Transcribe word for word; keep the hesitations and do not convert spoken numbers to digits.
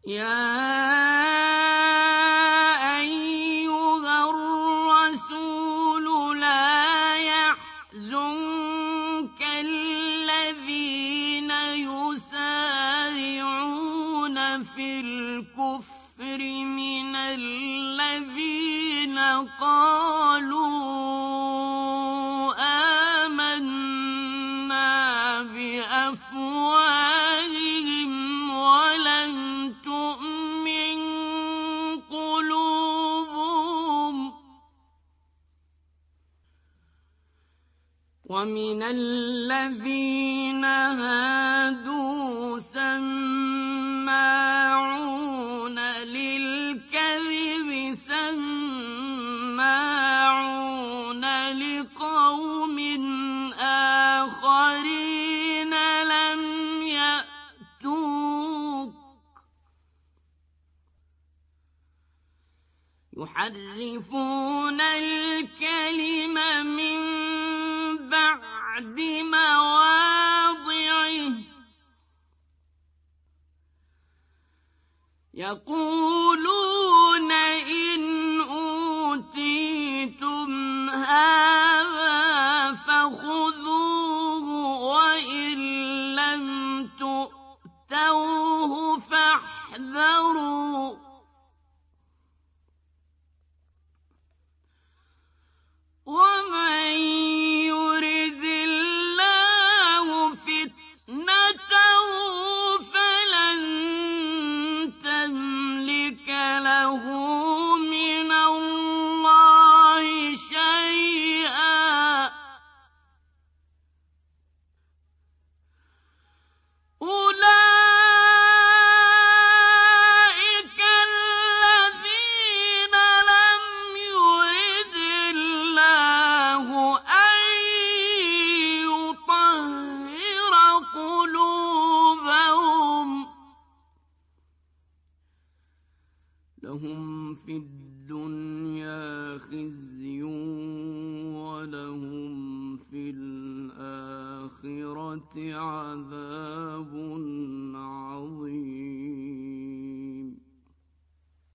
يَا أَيُّهَا الرَّسُولُ لَا يَحْزُنكَ الَّذِينَ يُسَارِعُونَ فِي الْكُفْرِ مِنَ الَّذِينَ قَالُوا آمَنَّا بِأَفْوَاهِهِمْ وَلَمْ تُؤْمِن قُلُوبُهُمْ ۛ وَمِنَ الَّذِينَ هَادُوا سَمَّاعُونَ لِلْكَذِبِ سَمَّاعُونَ لِقَوْمٍ آخَرِينَ لَمْ يَأْتُوكَ ۖ يُحَرِّفُونَ الْكَلِمَ مِن بَعْدِ مَوَاضِعِهِ ۖ يَقُولُونَ إِنْ أُوتِيتُمْ هَٰذَا فَخُذُوهُ وَإِن لَّمْ تُؤْتَوْهُ فَاحْذَرُوا ۚ وَمَن يُرِدِ اللَّهُ فِتْنَتَهُ فَلَن تَمْلِكَ لَهُ مِنَ اللَّهِ شَيْئًا ۚ أُولَٰئِكَ الَّذِينَ لَمْ يُرِدِ اللَّهُ أَن يُطَهِّرَ قُلُوبَهُمْ ۚ لَهُمْ فِي الدُّنْيَا خِزْيٌ